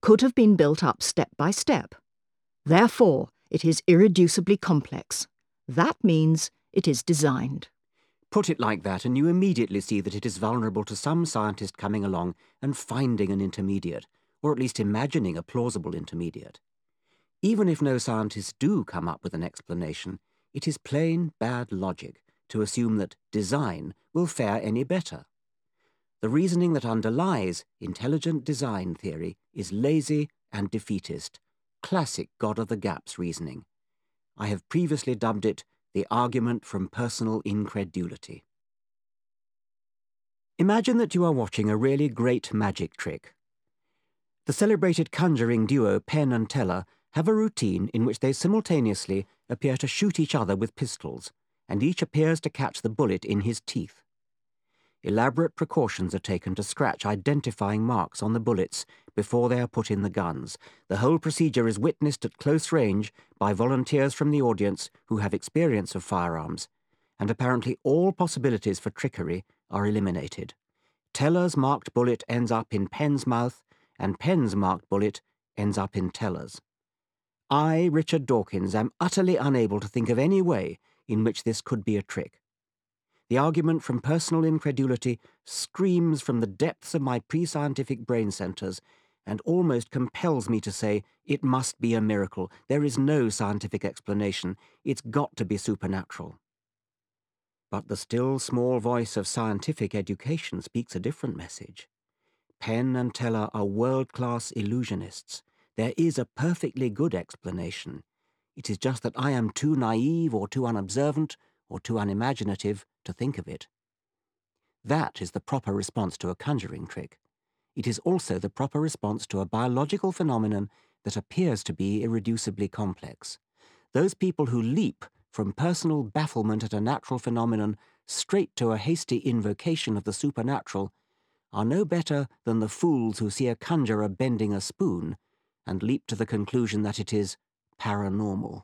could have been built up step by step. Therefore, it is irreducibly complex. That means it is designed. Put it like that, and you immediately see that it is vulnerable to some scientist coming along and finding an intermediate, or at least imagining a plausible intermediate. Even if no scientists do come up with an explanation, it is plain bad logic to assume that design will fare any better. The reasoning that underlies intelligent design theory is lazy and defeatist, classic God of the Gaps reasoning. I have previously dubbed it the argument from personal incredulity. Imagine that you are watching a really great magic trick. The celebrated conjuring duo Penn and Teller have a routine in which they simultaneously appear to shoot each other with pistols, and each appears to catch the bullet in his teeth. Elaborate precautions are taken to scratch identifying marks on the bullets before they are put in the guns. The whole procedure is witnessed at close range by volunteers from the audience who have experience of firearms, and apparently all possibilities for trickery are eliminated. Teller's marked bullet ends up in Penn's mouth, and Penn's marked bullet ends up in Teller's. I, Richard Dawkins, am utterly unable to think of any way in which this could be a trick. The argument from personal incredulity screams from the depths of my pre-scientific brain centers and almost compels me to say it must be a miracle. There is no scientific explanation. It's got to be supernatural. But the still small voice of scientific education speaks a different message. Penn and Teller are world-class illusionists. There is a perfectly good explanation. It is just that I am too naive or too unobservant or too unimaginative to think of it. That is the proper response to a conjuring trick. It is also the proper response to a biological phenomenon that appears to be irreducibly complex. Those people who leap from personal bafflement at a natural phenomenon straight to a hasty invocation of the supernatural are no better than the fools who see a conjurer bending a spoon and leap to the conclusion that it is paranormal.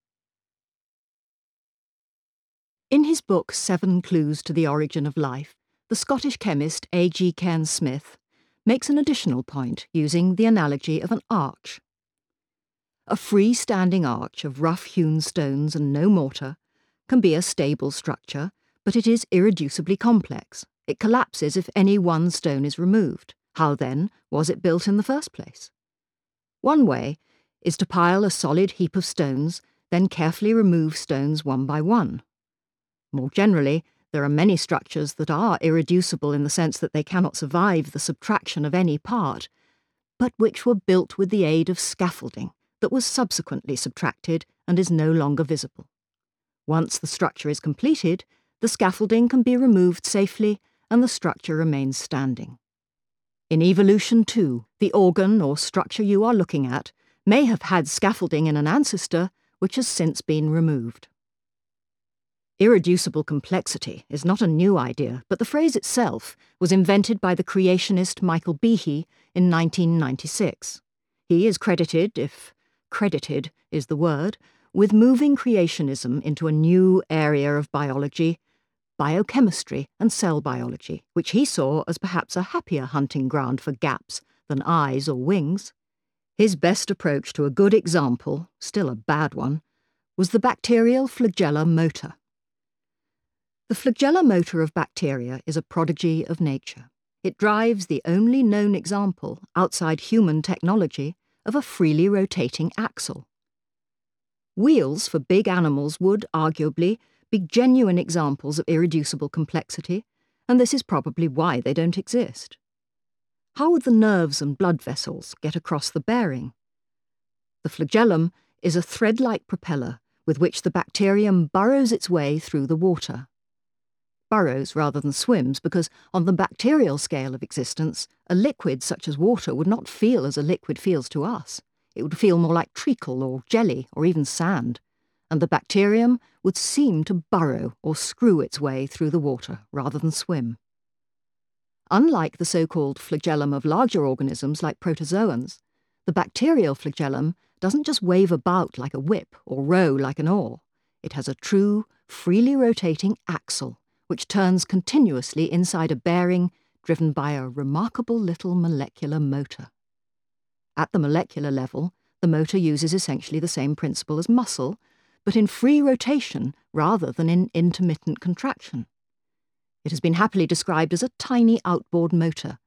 In his book 7 Clues to the Origin of Life, the Scottish chemist A.G. Cairns-Smith makes an additional point using the analogy of an arch. A free-standing arch of rough-hewn stones and no mortar can be a stable structure, but it is irreducibly complex. It collapses if any one stone is removed. How, then, was it built in the first place? One way is to pile a solid heap of stones, then carefully remove stones one by one. More generally, there are many structures that are irreducible in the sense that they cannot survive the subtraction of any part, but which were built with the aid of scaffolding that was subsequently subtracted and is no longer visible. Once the structure is completed, the scaffolding can be removed safely and the structure remains standing. In evolution, too, the organ or structure you are looking at may have had scaffolding in an ancestor which has since been removed. Irreducible complexity is not a new idea, but the phrase itself was invented by the creationist Michael Behe in 1996. He is credited, if credited is the word, with moving creationism into a new area of biology, biochemistry and cell biology, which he saw as perhaps a happier hunting ground for gaps than eyes or wings. His best approach to a good example, still a bad one, was the bacterial flagella motor. The flagella motor of bacteria is a prodigy of nature. It drives the only known example, outside human technology, of a freely rotating axle. Wheels for big animals would, arguably, be genuine examples of irreducible complexity, and this is probably why they don't exist. How would the nerves and blood vessels get across the bearing? The flagellum is a thread-like propeller with which the bacterium burrows its way through the water. Burrows rather than swims because, on the bacterial scale of existence, a liquid such as water would not feel as a liquid feels to us. It would feel more like treacle or jelly or even sand, and the bacterium would seem to burrow or screw its way through the water rather than swim. Unlike the so-called flagellum of larger organisms like protozoans, the bacterial flagellum doesn't just wave about like a whip or row like an oar. It has a true, freely rotating axle, which turns continuously inside a bearing driven by a remarkable little molecular motor. At the molecular level, the motor uses essentially the same principle as muscle, but in free rotation rather than in intermittent contraction. It has been happily described as a tiny outboard motor,